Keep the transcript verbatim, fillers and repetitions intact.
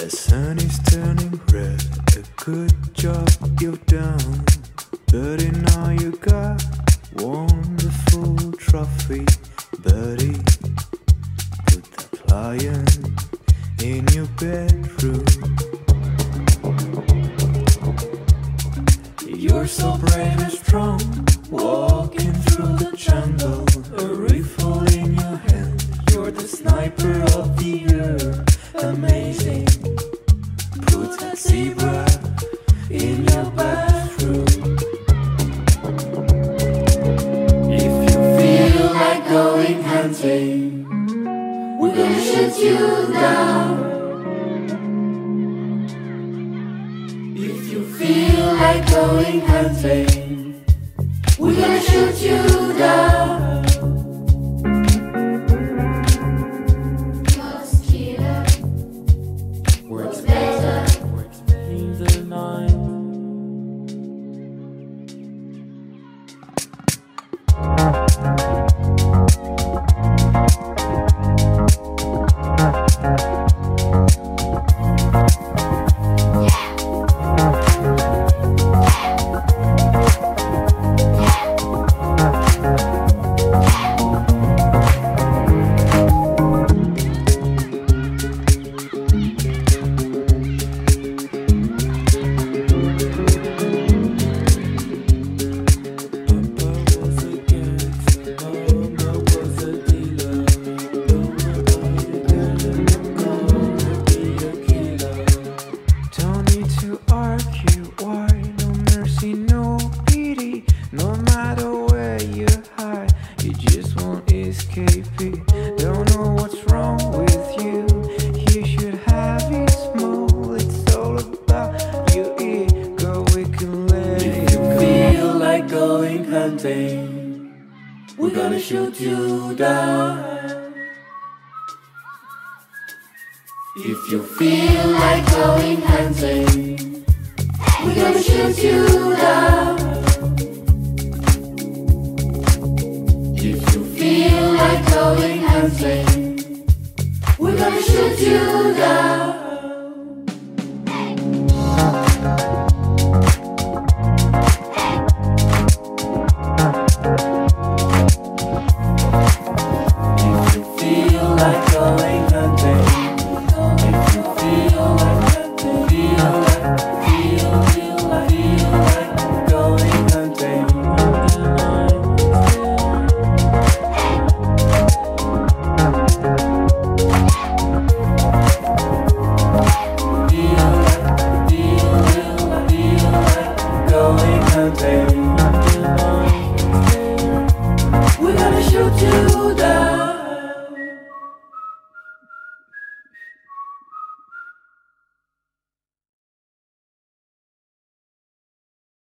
The sun is turning red. A good job you've done. Birdie, now you got wonderful trophy. Birdie, put that lion in your bedroom. You're so brave and strong, walking through the jungle, a rifle in your hand. You're the sniper of the year, amazing. Put that zebra in your bathroom. If you feel like going hunting, we're gonna shoot you down. If you feel like going hunting, we're gonna shoot you down. Cause killer works better in the night. No matter where you hide, you just won't escape it. Don't know what's wrong with you. You should have it small. It's all about your ego. We can let it go. If you feel like going hunting, we're gonna shoot you down. If you feel like going hunting, we're gonna shoot you down. If you feel like going hunting, we're gonna shoot you down.